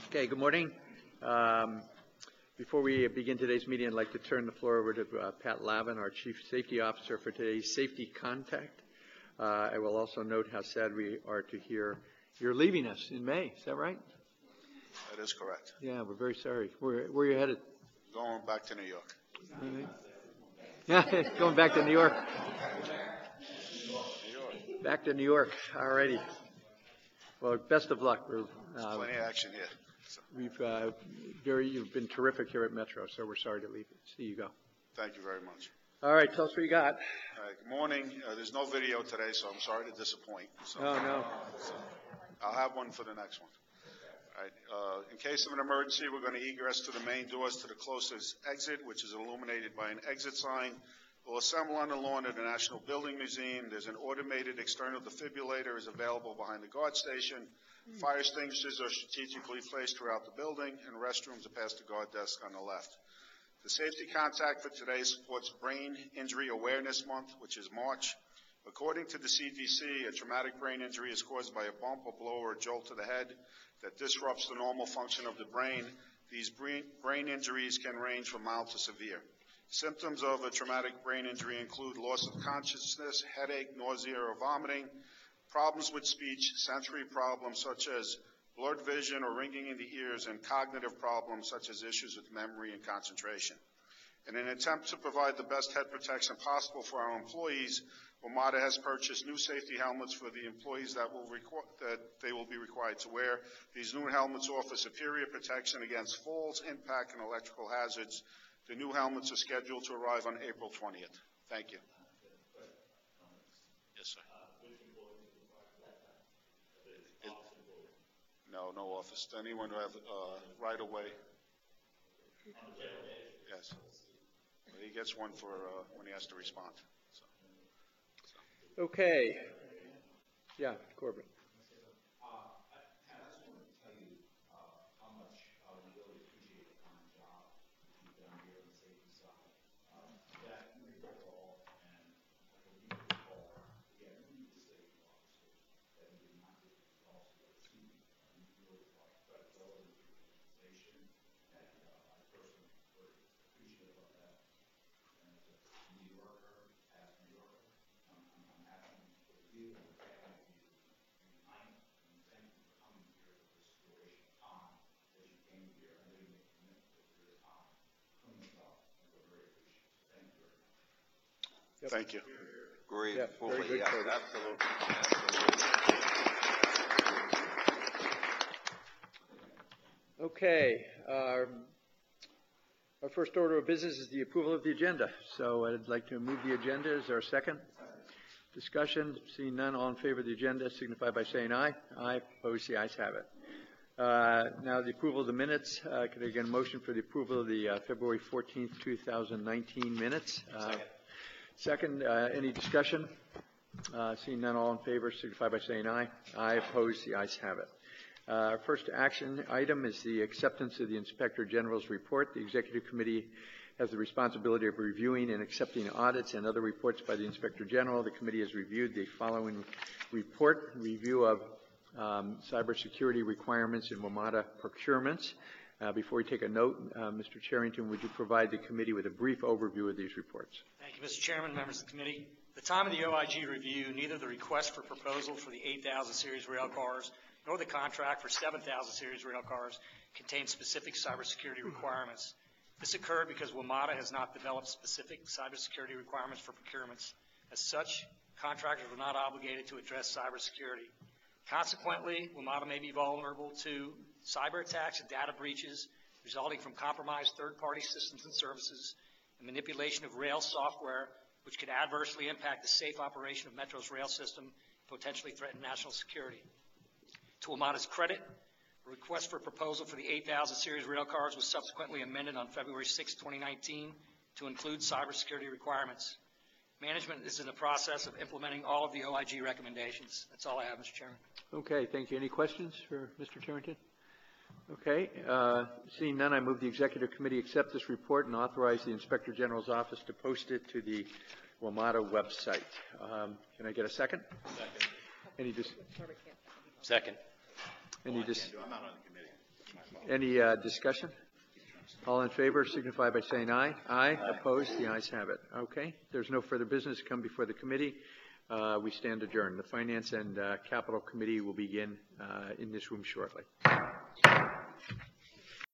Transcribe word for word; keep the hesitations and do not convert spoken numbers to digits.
Okay, good morning. Um, before we begin today's meeting, I'd like to turn the floor over to uh, Pat Lavin, our Chief Safety Officer, for today's safety contact. Uh, I will also note how sad we are to hear you're leaving us in May. Is that right? That is correct. Yeah, we're very sorry. Where, where are you headed? Going back to New York. Yeah, going back to New York. New York. Back to New York. All righty. Well, best of luck. We're, uh, Plenty of action here. So. We've uh, very you've been terrific here at Metro, so we're sorry to leave. See you go. Thank you very much. All right, tell us what you got. All right, good morning. Uh, there's no video today, so I'm sorry to disappoint. So, oh no. So I'll have one for the next one. All right. Uh, in case of an emergency, we're going to egress to the main doors to the closest exit, which is illuminated by an exit sign. We'll assemble on the lawn at the National Building Museum. There's an automated external defibrillator is available behind the guard station. Fire extinguishers are strategically placed throughout the building, and restrooms are past the guard desk on the left. The safety contact for today supports Brain Injury Awareness Month, which is March. According to the C D C, a traumatic brain injury is caused by a bump, a blow, or a jolt to the head that disrupts the normal function of the brain. These brain injuries can range from mild to severe. Symptoms of a traumatic brain injury include loss of consciousness, headache, nausea, or vomiting, problems with speech, sensory problems such as blurred vision or ringing in the ears, and cognitive problems such as issues with memory and concentration. In an attempt to provide the best head protection possible for our employees, WMATA has purchased new safety helmets for the employees that, will requ- that they will be required to wear. These new helmets offer superior protection against falls, impact, and electrical hazards. The new helmets are scheduled to arrive on April twentieth. Thank you. Yes, sir. It, no, no office. Anyone who have uh, right away? Yes. Well, he gets one for uh, when he has to respond. So. So. Okay. Yeah, Corbin. Yep. Thank you. Great. Yeah, very good. Yes, absolutely. absolutely. Okay. Um, our first order of business is the approval of the agenda. So I'd like to move the agenda. Is there a second? Discussion. Seeing none, all in favor of the agenda signify by saying aye. Aye. Opposed, the ayes have it. Uh, now the approval of the minutes. Uh, could I get a motion for the approval of the uh, February fourteenth, two thousand nineteen minutes? Uh, second. Second, uh, any discussion? Uh, seeing none, all in favor signify by saying aye. Aye. Opposed, the ayes have it. Uh, our first action item is the acceptance of the Inspector General's report. The Executive Committee has the responsibility of reviewing and accepting audits and other reports by the Inspector General. The committee has reviewed the following report: review of um, cybersecurity requirements in WMATA procurements. Uh, before we take a note, uh, Mister Charrington, would you provide the committee with a brief overview of these reports? Thank you, Mister Chairman, members of the committee. At the time of the O I G review, neither the request for proposal for the eight thousand series rail cars nor the contract for seven thousand series rail cars contained specific cybersecurity requirements. This occurred because WMATA has not developed specific cybersecurity requirements for procurements. As such, contractors were not obligated to address cybersecurity. Consequently, WMATA may be vulnerable to cyber attacks and data breaches resulting from compromised third-party systems and services and manipulation of rail software, which could adversely impact the safe operation of Metro's rail system and potentially threaten national security. To WMATA's credit, a request for proposal for the eight thousand series rail cars was subsequently amended on February sixth, twenty nineteen to include cybersecurity requirements. Management is in the process of implementing all of the O I G recommendations. That's all I have, Mister Chairman. Okay, thank you. Any questions for Mister Charrington? Okay, uh, seeing none, I move the Executive Committee accept this report and authorize the Inspector General's office to post it to the WMATA website. Um, can I get a second? Second. Any dis- Second. Any dis- I'm not on the committee. Any uh, discussion? All in favor signify by saying aye. Aye. Opposed? The ayes have it. Okay. There's no further business to come before the committee. Uh, we stand adjourned. The Finance and uh, Capital Committee will begin uh, in this room shortly.